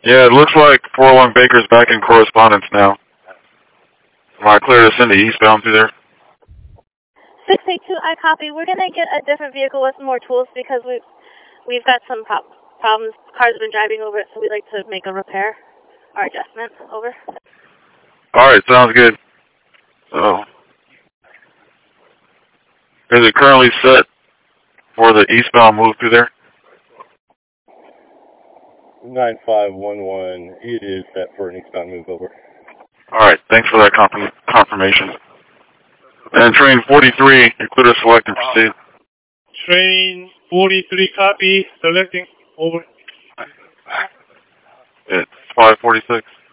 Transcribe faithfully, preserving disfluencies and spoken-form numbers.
Yeah, it looks like four oh one Baker's back in correspondence now. Am I clear to send the eastbound through there? six eight two, I copy. We're going to get a different vehicle with more tools because we've, we've got some pro problems. Cars have been driving over it, so we'd like to make a repair or adjustment. Over. All right, sounds good. So, is it currently set for the eastbound move through there? nine five one one, it is set for an eastbound move. Over. All right, thanks for that confirm confirmation. And train forty-three, include a select and proceed. Train forty-three, copy, selecting, over. It's five forty-six.